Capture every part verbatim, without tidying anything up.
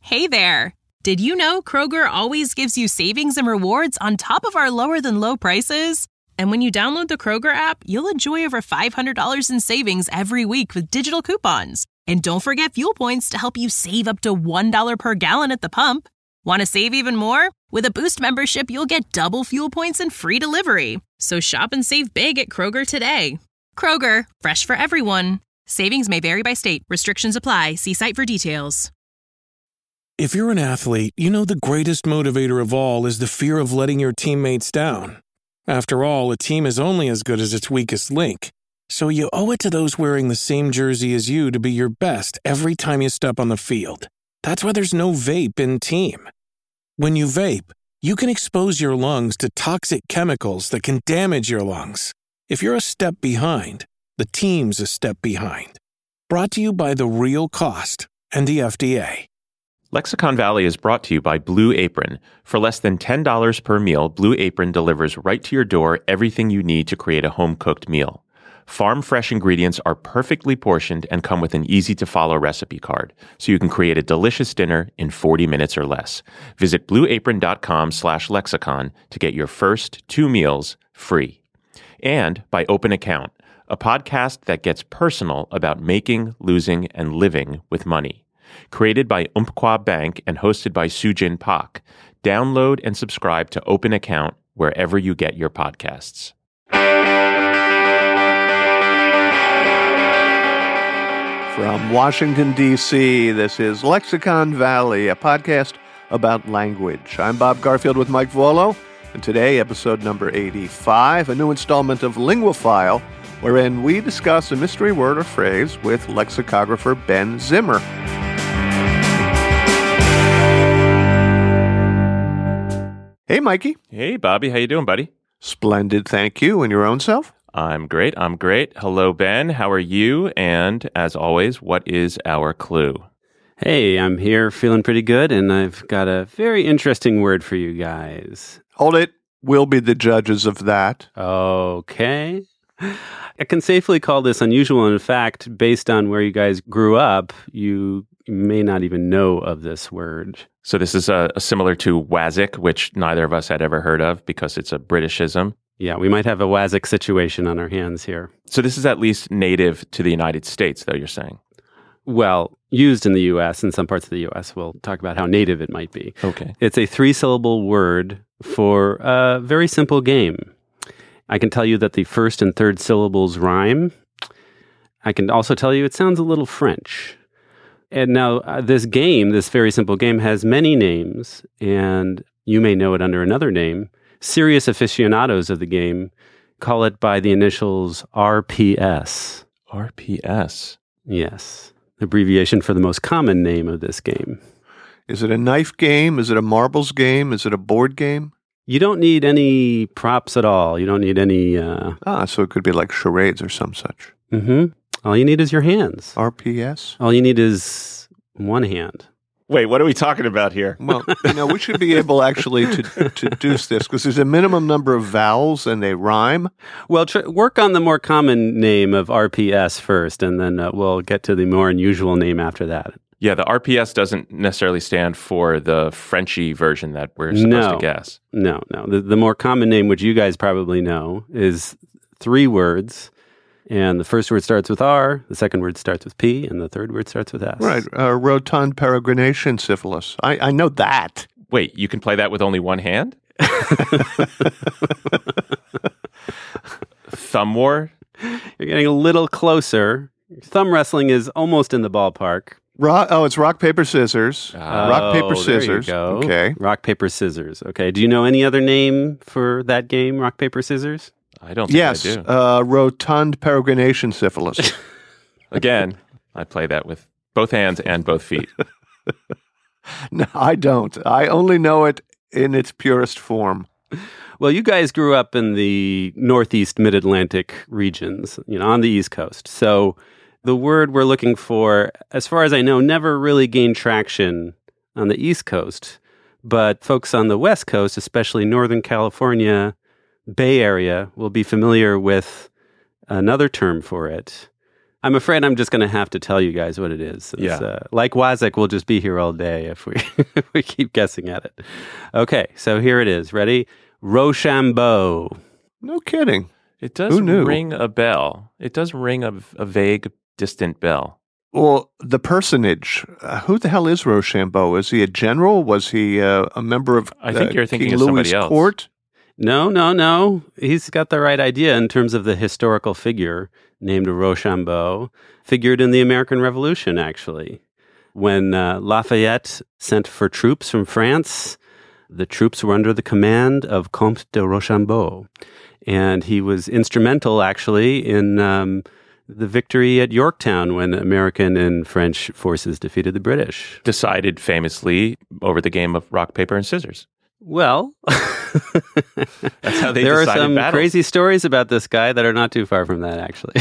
Hey there! Did you know Kroger always gives you savings and rewards on top of our lower-than-low prices? And when you download the Kroger app, you'll enjoy over five hundred dollars in savings every week with digital coupons. And don't forget fuel points to help you save up to one dollar per gallon at the pump. Want to save even more? With a Boost membership, you'll get double fuel points and free delivery. So shop and save big at Kroger today. Kroger, fresh for everyone. Savings may vary by state. Restrictions apply. See site for details. If you're an athlete, you know the greatest motivator of all is the fear of letting your teammates down. After all, a team is only as good as its weakest link. So you owe it to those wearing the same jersey as you to be your best every time you step on the field. That's why there's no vape in team. When you vape, you can expose your lungs to toxic chemicals that can damage your lungs. If you're a step behind, the team's a step behind. Brought to you by The Real Cost and the F D A. Lexicon Valley is brought to you by Blue Apron. For less than ten dollars per meal, Blue Apron delivers right to your door everything you need to create a home-cooked meal. Farm-fresh ingredients are perfectly portioned and come with an easy-to-follow recipe card, so you can create a delicious dinner in forty minutes or less. Visit blueapron.com slash lexicon to get your first two meals free. And by Open Account, a podcast that gets personal about making, losing, and living with money. Created by Umpqua Bank and hosted by Sujin Pak. Download and subscribe to Open Account wherever you get your podcasts. From Washington, D C, this is Lexicon Valley, a podcast about language. I'm Bob Garfield with Mike Vuolo, and today, episode number eighty-five, a new installment of Linguaphile, wherein we discuss a mystery word or phrase with lexicographer Ben Zimmer. Hey, Mikey. Hey, Bobby. How you doing, buddy? Splendid, thank you. And your own self? I'm great. I'm great. Hello, Ben. How are you? And as always, what is our clue? Hey, I'm here feeling pretty good, and I've got a very interesting word for you guys. Hold it. We'll be the judges of that. Okay. I can safely call this unusual. And in fact, based on where you guys grew up, you may not even know of this word. So this is uh, similar to Wazik, which neither of us had ever heard of because it's a Britishism. Yeah, we might have a Wazik situation on our hands here. So this is at least native to the United States, though, you're saying? Well, used in the U S, in some parts of the U S. We'll talk about how native it might be. Okay. It's a three-syllable word for a very simple game. I can tell you that the first and third syllables rhyme. I can also tell you it sounds a little French. And now uh, this game, this very simple game, has many names, and you may know it under another name. Serious aficionados of the game call it by the initials R P S. R P S? Yes, abbreviation for the most common name of this game. Is it a knife game? Is it a marbles game? Is it a board game? You don't need any props at all. You don't need any... Uh... Ah, so it could be like charades or some such. Mm-hmm. All you need is your hands. R P S? All you need is one hand. Wait, what are we talking about here? Well, you know, we should be able actually to, to deuce this because there's a minimum number of vowels and they rhyme. Well, tr- work on the more common name of R P S first, and then uh, we'll get to the more unusual name after that. Yeah, the R P S doesn't necessarily stand for the Frenchy version that we're supposed no, to guess. No, no. The, the more common name, which you guys probably know, is three words. And the first word starts with R, the second word starts with P, and the third word starts with S. Right. Uh, rotund peregrination syphilis. I, I know that. Wait, you can play that with only one hand? Thumb war? You're getting a little closer. Thumb wrestling is almost in the ballpark. Rock, oh, it's rock, paper, scissors. Oh, rock, paper, scissors. There you go. Okay. Rock, paper, scissors. Okay. Do you know any other name for that game, rock, paper, scissors? I don't think yes, I do. Uh, rotund peregrination syphilis. Again, I play that with both hands and both feet. No, I don't. I only know it in its purest form. Well, you guys grew up in the Northeast Mid-Atlantic regions, you know, on the East Coast. So the word we're looking for, as far as I know, never really gained traction on the East Coast. But folks on the West Coast, especially Northern California, Bay Area, will be familiar with another term for it, I'm afraid I'm just going to have to tell you guys what it is. Since, yeah. Uh, like Wazek, we'll just be here all day if we if we keep guessing at it. Okay, so here it is. Ready? Rochambeau. No kidding. It does Who knew? ring a bell. It does ring a, a vague, distant bell. Well, the personage, uh, who the hell is Rochambeau? Is he a general? Was he uh, a member of I think uh, you're thinking King of Louis' somebody else. court? No, no, no. He's got the right idea in terms of the historical figure named Rochambeau. Figured in the American Revolution, actually. When uh, Lafayette sent for troops from France, the troops were under the command of Comte de Rochambeau. And he was instrumental, actually, in um, the victory at Yorktown when American and French forces defeated the British. Decided famously over the game of rock, paper, and scissors. Well, that's how they there are decided some battles. crazy stories about this guy that are not too far from that, actually.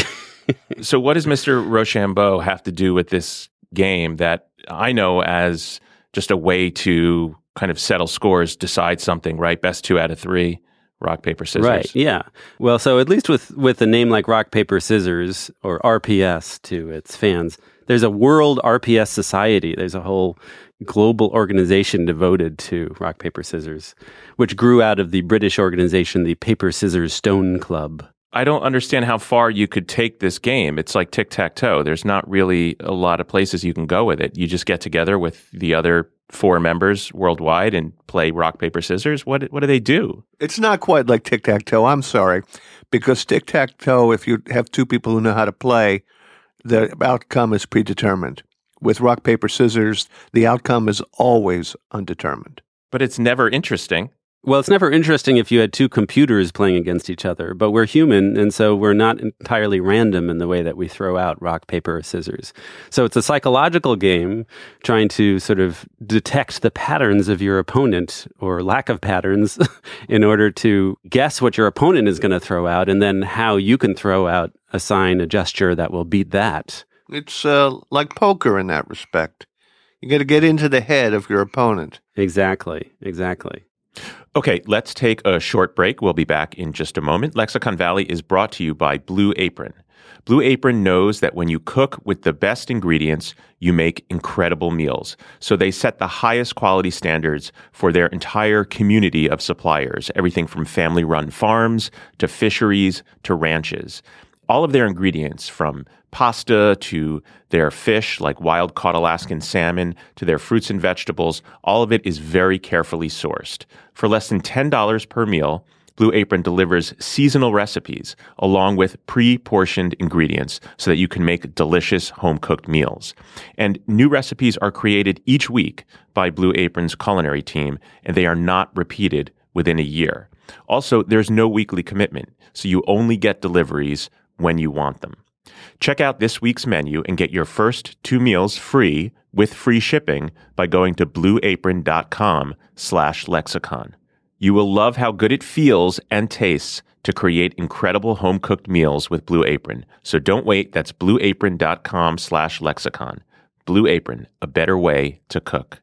So what does Mister Rochambeau have to do with this game that I know as just a way to kind of settle scores, decide something, right? Best two out of three, rock, paper, scissors. Right, yeah. Well, so at least with, with a name like Rock, Paper, Scissors, or R P S to its fans, there's a World R P S Society. There's a whole global organization devoted to rock, paper, scissors, which grew out of the British organization, the Paper, Scissors, Stone Club. I don't understand how far you could take this game. It's like tic-tac-toe. There's not really a lot of places you can go with it. You just get together with the other four members worldwide and play rock, paper, scissors. What what do they do? It's not quite like tic-tac-toe, I'm sorry. Because tic-tac-toe, if you have two people who know how to play, the outcome is predetermined. With rock, paper, scissors, the outcome is always undetermined. But it's never interesting. Well, it's never interesting if you had two computers playing against each other, but we're human, and so we're not entirely random in the way that we throw out rock, paper, or scissors. So it's a psychological game trying to sort of detect the patterns of your opponent, or lack of patterns, in order to guess what your opponent is going to throw out, and then how you can throw out a sign, a gesture that will beat that. It's uh, like poker in that respect. You got to get into the head of your opponent. Exactly, exactly. Okay, let's take a short break. We'll be back in just a moment. Lexicon Valley is brought to you by Blue Apron. Blue Apron knows that when you cook with the best ingredients, you make incredible meals. So they set the highest quality standards for their entire community of suppliers, everything from family-run farms to fisheries to ranches. All of their ingredients, from pasta to their fish, like wild-caught Alaskan salmon, to their fruits and vegetables, all of it is very carefully sourced. For less than ten dollars per meal, Blue Apron delivers seasonal recipes along with pre-portioned ingredients so that you can make delicious home-cooked meals. And new recipes are created each week by Blue Apron's culinary team, and they are not repeated within a year. Also, there's no weekly commitment, so you only get deliveries when you want them. Check out this week's menu and get your first two meals free with free shipping by going to blueapron.com slash lexicon. You will love how good it feels and tastes to create incredible home-cooked meals with Blue Apron. So don't wait. That's blueapron.com slash lexicon. Blue Apron, a better way to cook.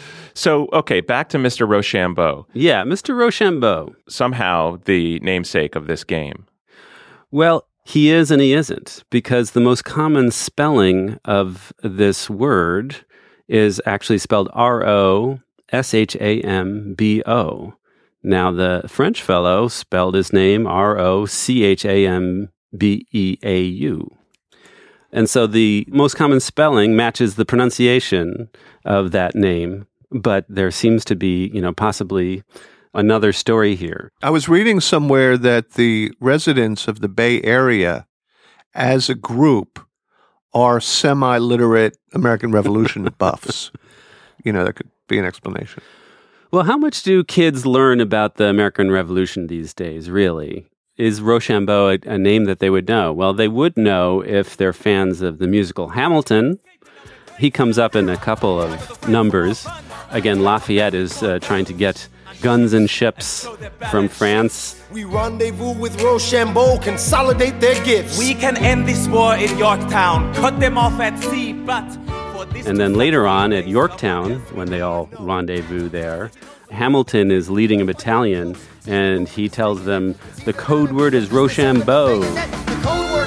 So, okay, back to Mister Rochambeau. Yeah, Mister Rochambeau. Somehow the namesake of this game. Well, he is and he isn't, because the most common spelling of this word is actually spelled R O S H A M B O. Now, the French fellow spelled his name R O C H A M B E A U. And so the most common spelling matches the pronunciation of that name, but there seems to be, you know, possibly another story here. I was reading somewhere that the residents of the Bay Area, as a group, are semi-literate American Revolution buffs. You know, that could be an explanation. Well, how much do kids learn about the American Revolution these days, really? Is Rochambeau a, a name that they would know? Well, they would know if they're fans of the musical Hamilton. He comes up in a couple of numbers. Again, Lafayette is uh, trying to get guns and ships from France. We rendezvous with Rochambeau, consolidate their gifts. We can end this war in Yorktown, cut them off at sea, but for this... And then later on at Yorktown, when they all rendezvous there, Hamilton is leading a battalion, and he tells them the code word is Rochambeau. The code word is Rochambeau.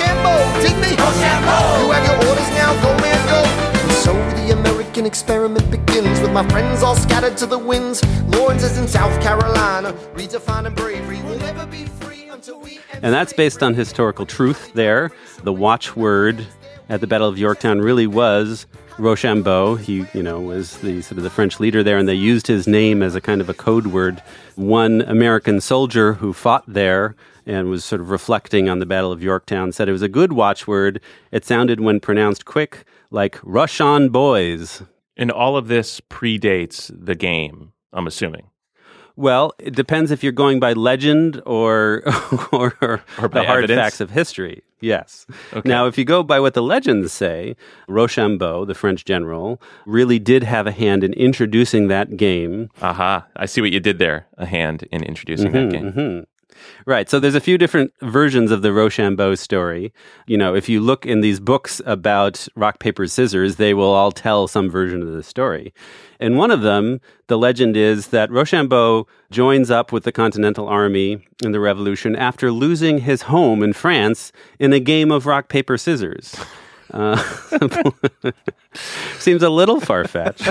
Rochambeau, dig me? Rochambeau! You have your orders now, go man, go! And so the American experiment begins with my friends all scattered to the winds. Lawrence is in South Carolina, redefining bravery. We'll never be free until we... And that's based on historical truth there. The watchword at the Battle of Yorktown really was Rochambeau. He, you know, was the sort of the French leader there, and they used his name as a kind of a code word. One American soldier who fought there and was sort of reflecting on the Battle of Yorktown said it was a good watchword. It sounded, when pronounced quick, like "Rush on, boys." And all of this predates the game, I'm assuming. Well, it depends if you're going by legend or or, or, or by the hard evidence. facts of history. Yes. Okay. Now, if you go by what the legends say, Rochambeau, the French general, really did have a hand in introducing that game. Aha. I see what you did there. A hand in introducing Mm-hmm, that game. Mm-hmm. Right. So there's a few different versions of the Rochambeau story. You know, if you look in these books about rock, paper, scissors, they will all tell some version of the story. In one of them, the legend is that Rochambeau joins up with the Continental Army in the Revolution after losing his home in France in a game of rock, paper, scissors. Uh, seems a little far-fetched.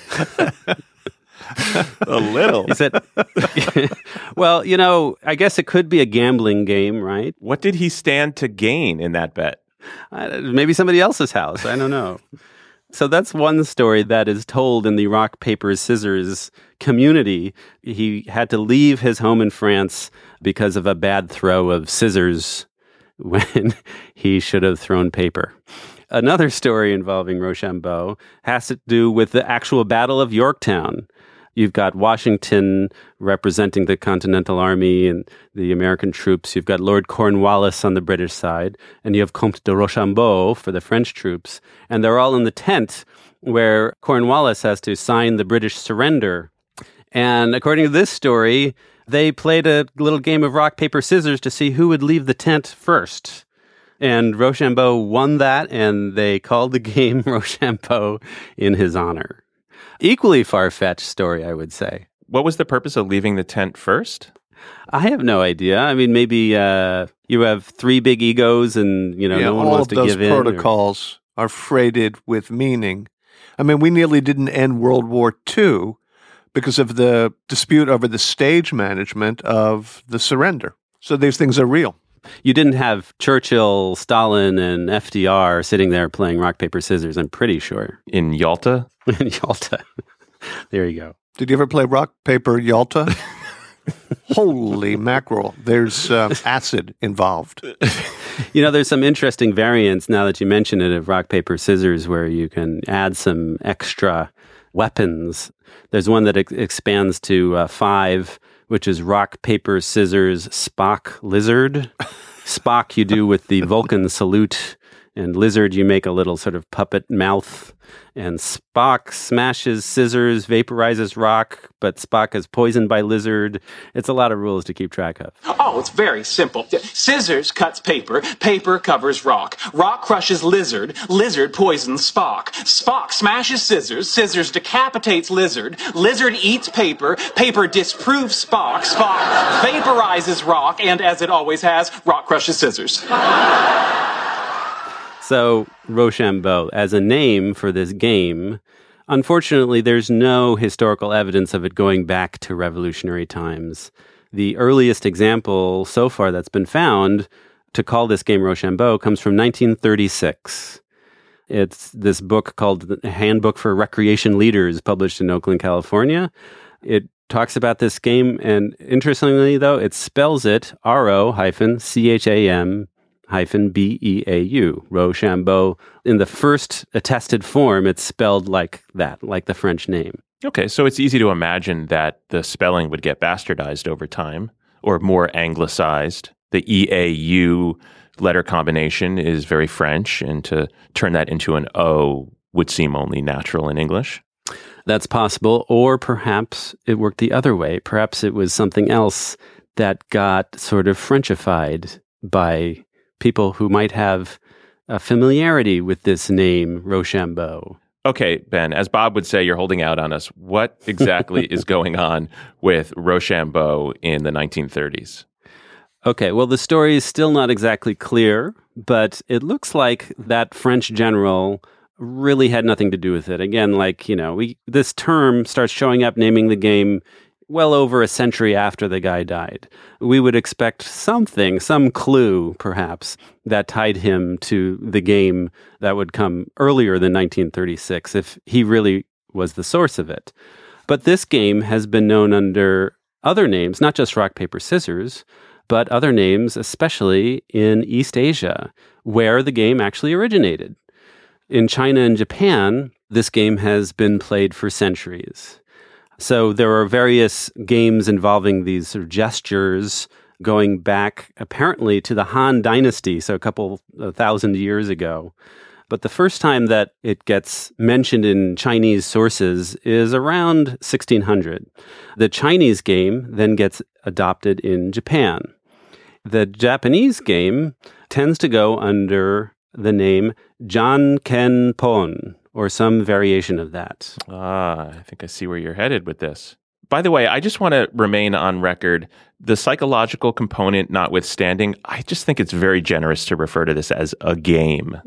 A little. He said, well, you know, I guess it could be a gambling game, right? What did he stand to gain in that bet? Uh, maybe somebody else's house. I don't know. So that's one story that is told in the rock, paper, scissors community. He had to leave his home in France because of a bad throw of scissors when he should have thrown paper. Another story involving Rochambeau has to do with the actual Battle of Yorktown. You've got Washington representing the Continental Army and the American troops. You've got Lord Cornwallis on the British side, and you have Comte de Rochambeau for the French troops. And they're all in the tent where Cornwallis has to sign the British surrender. And according to this story, they played a little game of rock, paper, scissors to see who would leave the tent first. And Rochambeau won that, and they called the game Rochambeau in his honor. Equally far-fetched story, I would say. What was the purpose of leaving the tent first? I have no idea. I mean, maybe uh, you have three big egos and, you know, yeah, no one all wants of to those give in. Or... protocols are freighted with meaning. I mean, we nearly didn't end World War Two because of the dispute over the stage management of the surrender. So these things are real. You didn't have Churchill, Stalin, and F D R sitting there playing rock, paper, scissors, I'm pretty sure. In Yalta? In Yalta. There you go. Did you ever play rock, paper, Yalta? Holy mackerel. There's uh, acid involved. You know, there's some interesting variants, now that you mention it, of rock, paper, scissors, where you can add some extra weapons. There's one that ex- expands to uh, five, which is rock, paper, scissors, Spock, lizard. Spock you do with the Vulcan salute, and lizard you make a little sort of puppet mouth. And Spock smashes scissors, vaporizes rock, but Spock is poisoned by lizard. It's a lot of rules to keep track of. Oh, it's very simple. Scissors cuts paper, paper covers rock. Rock crushes lizard, lizard poisons Spock. Spock smashes scissors, scissors decapitates lizard, lizard eats paper, paper disproves Spock, Spock vaporizes rock, and as it always has, rock crushes scissors. So, Rochambeau, as a name for this game, unfortunately, there's no historical evidence of it going back to revolutionary times. The earliest example so far that's been found to call this game Rochambeau comes from nineteen thirty-six. It's this book called The Handbook for Recreation Leaders, published in Oakland, California. It talks about this game, and interestingly, though, it spells it R O hyphen C H A M hyphen B E A U, Rochambeau. In the first attested form, it's spelled like that, like the French name. Okay, so it's easy to imagine that the spelling would get bastardized over time, or more anglicized. The E A U letter combination is very French, and to turn that into an O would seem only natural in English. That's possible, or perhaps it worked the other way. Perhaps it was something else that got sort of Frenchified by people who might have a familiarity with this name, Rochambeau. Okay, Ben, as Bob would say, you're holding out on us. What exactly is going on with Rochambeau in the nineteen thirties? Okay, well, the story is still not exactly clear, but it looks like that French general really had nothing to do with it. Again, like, you know, we this term starts showing up naming the game well over a century after the guy died. We would expect something, some clue, perhaps, that tied him to the game that would come earlier than nineteen thirty-six if he really was the source of it. But this game has been known under other names, not just rock, paper, scissors, but other names, especially in East Asia, where the game actually originated. In China and Japan, this game has been played for centuries. So there are various games involving these sort of gestures going back apparently to the Han Dynasty, so a couple a thousand years ago. But the first time that it gets mentioned in Chinese sources is around sixteen hundred. The Chinese game then gets adopted in Japan. The Japanese game tends to go under the name Jankenpon, or some variation of that. Ah, I think I see where you're headed with this. By the way, I just want to remain on record. The psychological component notwithstanding, I just think it's very generous to refer to this as a game.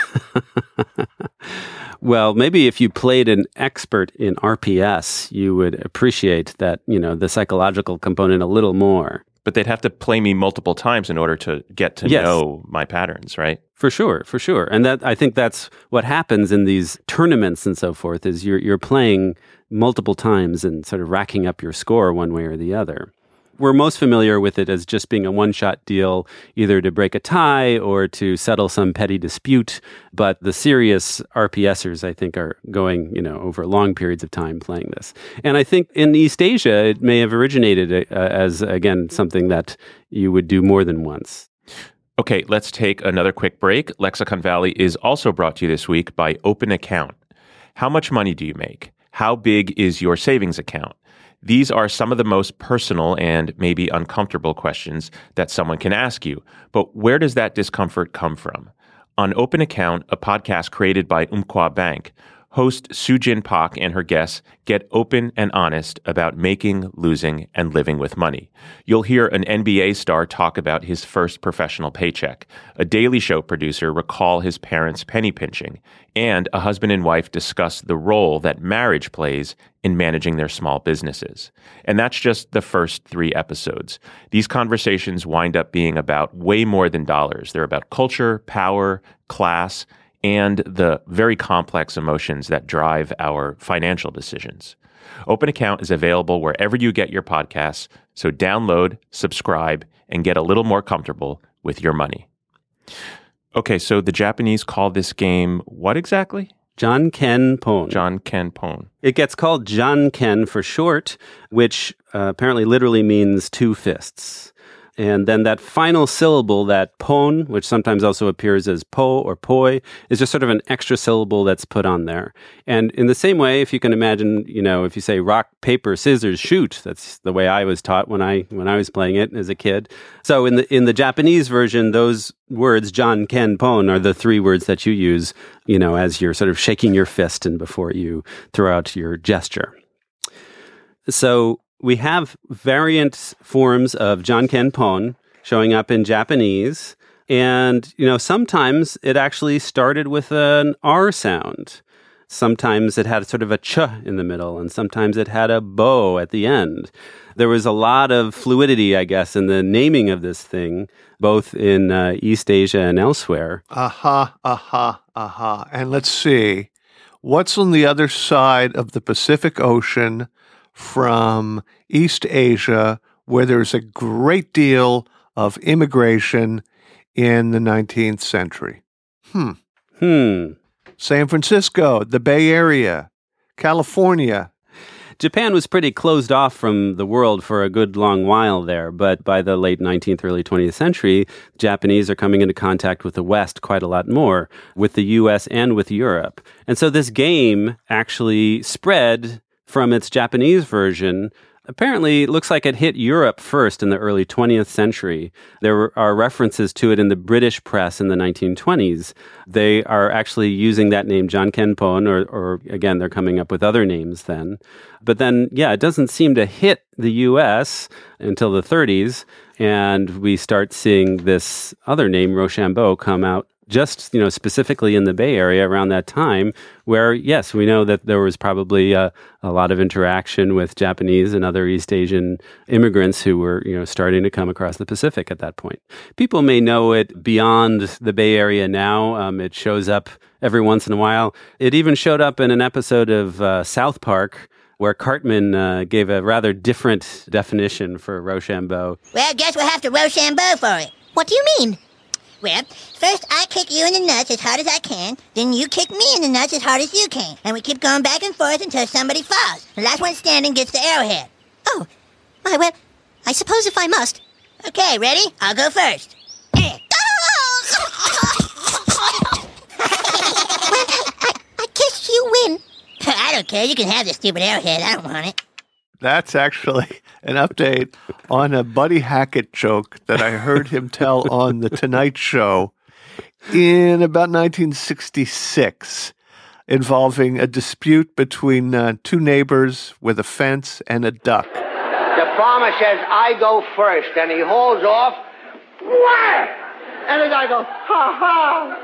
Well, maybe if you played an expert in R P S, you would appreciate that, you know, the psychological component a little more. But they'd have to play me multiple times in order to get to yes. know my patterns, right? For sure, for sure. And that I think that's what happens in these tournaments and so forth, is you're you're playing multiple times and sort of racking up your score one way or the other. We're most familiar with it as just being a one-shot deal, either to break a tie or to settle some petty dispute. But the serious RPSers, I think, are going, you know, over long periods of time playing this. And I think in East Asia, it may have originated uh, as, again, something that you would do more than once. Okay, let's take another quick break. Lexicon Valley is also brought to you this week by Open Account. How much money do you make? How big is your savings account? These are some of the most personal and maybe uncomfortable questions that someone can ask you. But where does that discomfort come from? On Open Account, a podcast created by Umpqua Bank, host Sujin Pak and her guests get open and honest about making, losing, and living with money. You'll hear an N B A star talk about his first professional paycheck, a Daily Show producer recall his parents' penny pinching, and a husband and wife discuss the role that marriage plays in managing their small businesses. And that's just the first three episodes. These conversations wind up being about way more than dollars. They're about culture, power, class, and the very complex emotions that drive our financial decisions. Open Account is available wherever you get your podcasts, so download, subscribe, and get a little more comfortable with your money. Okay, so the Japanese call this game what exactly? Jankenpon. Jankenpon. It gets called Janken for short, which uh, apparently literally means two fists. And then that final syllable, that pon, which sometimes also appears as po or poi, is just sort of an extra syllable that's put on there. And in the same way, if you can imagine, you know, if you say rock, paper, scissors, shoot, that's the way I was taught when I when I was playing it as a kid. So in the in the Japanese version, those words, Jan, Ken, Pon, are the three words that you use, you know, as you're sort of shaking your fist and before you throw out your gesture. So we have variant forms of Jankenpon showing up in Japanese. And, you know, sometimes it actually started with an R sound. Sometimes it had sort of a ch in the middle, and sometimes it had a bo at the end. There was a lot of fluidity, I guess, in the naming of this thing, both in uh, East Asia and elsewhere. Aha, aha, aha. And let's see, what's on the other side of the Pacific Ocean from East Asia, where there's a great deal of immigration in the nineteenth century? Hmm. Hmm. San Francisco, the Bay Area, California. Japan was pretty closed off from the world for a good long while there, but by the late nineteenth, early twentieth century, Japanese are coming into contact with the West quite a lot more, with the U S and with Europe. And so this game actually spread from its Japanese version Apparently, it looks like it hit Europe first in the early twentieth century. There are references to it in the British press in the nineteen twenties. They are actually using that name, Jankenpon, or, or again, they're coming up with other names then. But then, yeah, it doesn't seem to hit the U S until the thirties, and we start seeing this other name, Rochambeau, come out just, you know, specifically in the Bay Area around that time, where, yes, we know that there was probably a, a lot of interaction with Japanese and other East Asian immigrants who were, you know, starting to come across the Pacific at that point. People may know it beyond the Bay Area now. Um, it shows up every once in a while. It even showed up in an episode of uh, South Park, where Cartman uh, gave a rather different definition for Rochambeau. Well, guess we'll have to Rochambeau for it. What do you mean? Well, first I kick you in the nuts as hard as I can, then you kick me in the nuts as hard as you can, and we keep going back and forth until somebody falls. The last one standing gets the arrowhead. Oh, my, well, I suppose if I must. Okay, ready? I'll go first. well, I, I guess you win. I don't care. You can have the stupid arrowhead. I don't want it. That's actually an update on a Buddy Hackett joke that I heard him tell on The Tonight Show in about nineteen sixty-six, involving a dispute between uh, two neighbors with a fence and a duck. The farmer says, I go first, and he hauls off. Wham! And the guy goes, ha ha!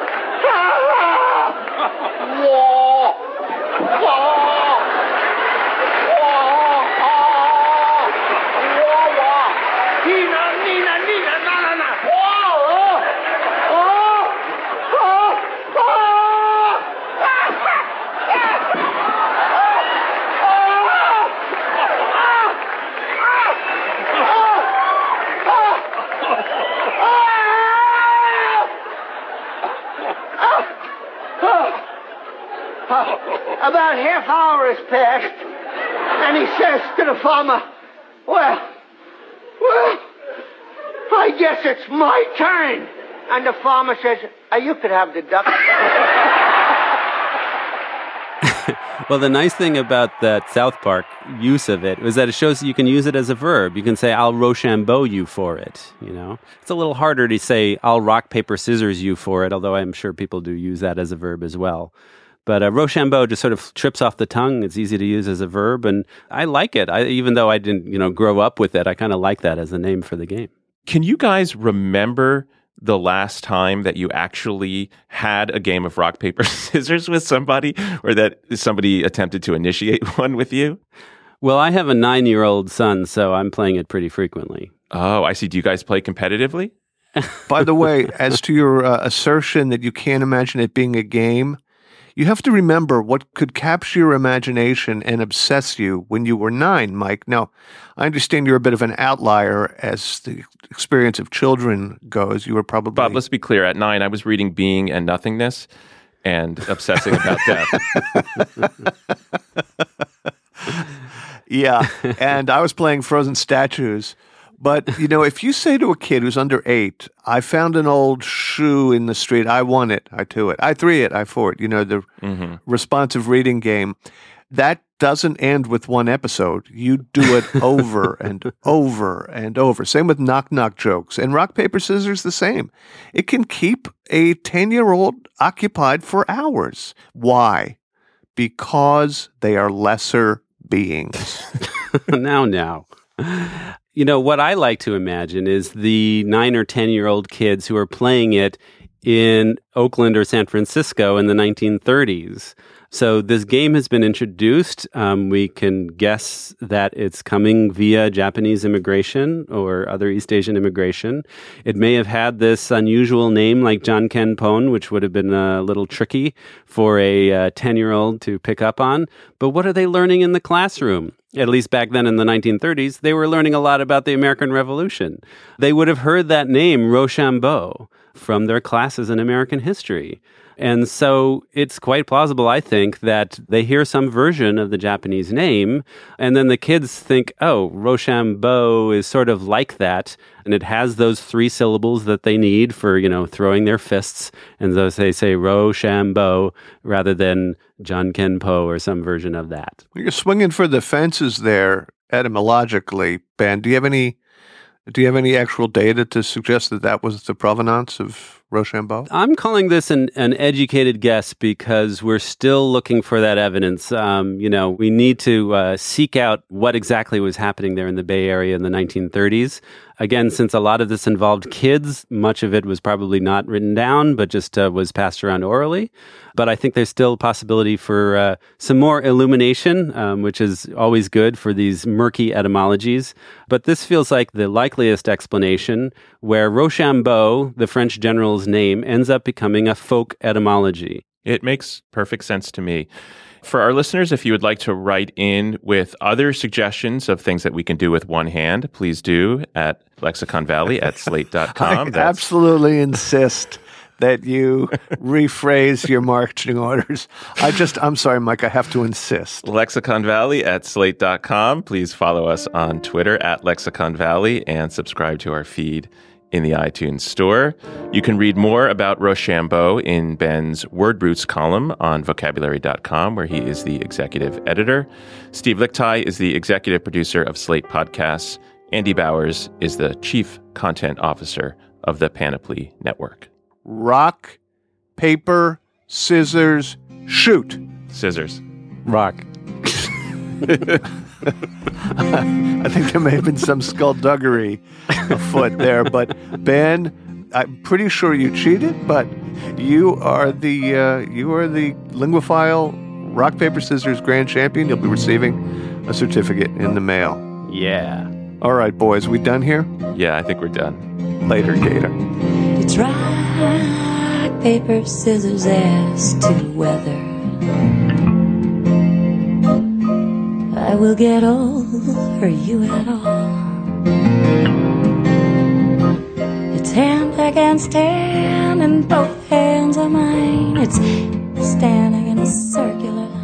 Ha ha! Whoa! Whoa! About half hour has passed, and he says to the farmer, well, well, I guess it's my turn. And the farmer says, oh, you could have the duck. Well, the nice thing about that South Park use of it was that it shows that you can use it as a verb. You can say, I'll Rochambeau you for it, you know. It's a little harder to say, I'll rock, paper, scissors you for it, although I'm sure people do use that as a verb as well. But uh, Rochambeau just sort of trips off the tongue. It's easy to use as a verb, and I like it. I, even though I didn't, you know, grow up with it, I kind of like that as a name for the game. Can you guys remember the last time that you actually had a game of rock, paper, scissors with somebody, or that somebody attempted to initiate one with you? Well, I have a nine-year-old son, so I'm playing it pretty frequently. Oh, I see. Do you guys play competitively? By the way, as to your uh, assertion that you can't imagine it being a game, you have to remember what could capture your imagination and obsess you when you were nine, Mike. Now, I understand you're a bit of an outlier as the experience of children goes. You were probably... Bob, let's be clear. At nine, I was reading Being and Nothingness and obsessing about death. Yeah, and I was playing Frozen Statues. But, you know, if you say to a kid who's under eight, I found an old shoe in the street, I won it, I two it, I three it, I four it, you know, the mm-hmm. responsive reading game, that doesn't end with one episode. You do it over and over and over. Same with knock-knock jokes. And rock, paper, scissors, the same. It can keep a ten-year-old occupied for hours. Why? Because they are lesser beings. now, now. You know, what I like to imagine is the nine or ten-year-old kids who are playing it in Oakland or San Francisco in the nineteen thirties. So this game has been introduced. Um, we can guess that it's coming via Japanese immigration or other East Asian immigration. It may have had this unusual name like Jankenpon, which would have been a little tricky for a uh, ten-year-old to pick up on. But what are they learning in the classroom? At least back then in the nineteen thirties, they were learning a lot about the American Revolution. They would have heard that name, Rochambeau, from their classes in American history. And so it's quite plausible, I think, that they hear some version of the Japanese name, and then the kids think, oh, Rochambeau is sort of like that, and it has those three syllables that they need for, you know, throwing their fists, and so they say Rochambeau rather than Jankenpo or some version of that. You're swinging for the fences there. etymologically, Ben, do you have any do you have any actual data to suggest that that was the provenance of Rochambeau? I'm calling this an, an educated guess because we're still looking for that evidence. Um, you know, we need to uh, seek out what exactly was happening there in the Bay Area in the nineteen thirties. Again, since a lot of this involved kids, much of it was probably not written down, but just uh, was passed around orally. But I think there's still a possibility for uh, some more illumination, um, which is always good for these murky etymologies. But this feels like the likeliest explanation, where Rochambeau, the French general's name, ends up becoming a folk etymology. It makes perfect sense to me. For our listeners, if you would like to write in with other suggestions of things that we can do with one hand, please do at Lexicon Valley at slate dot com. I That's... absolutely insist that you rephrase your marching orders. I just, I'm sorry, Mike, I have to insist. Lexicon Valley at slate dot com. Please follow us on Twitter at Lexicon Valley and subscribe to our feed in the iTunes store. You can read more about Rochambeau in Ben's Word Roots column on vocabulary dot com, where he is the executive editor. Steve Lickteig is the executive producer of Slate Podcasts. Andy Bowers is the chief content officer of the Panoply Network. Rock, paper, scissors, shoot. Scissors. Rock. I think there may have been some skullduggery afoot there, but Ben, I'm pretty sure you cheated, but you are the uh, you are the linguophile rock paper scissors grand champion. You'll be receiving a certificate in the mail. Yeah. All right, boys, we done here? Yeah, I think we're done. Later, Gator. It's rock, paper, scissors as to whether I will get old or you at all. It's hand against hand and both hands are mine. It's standing in a circular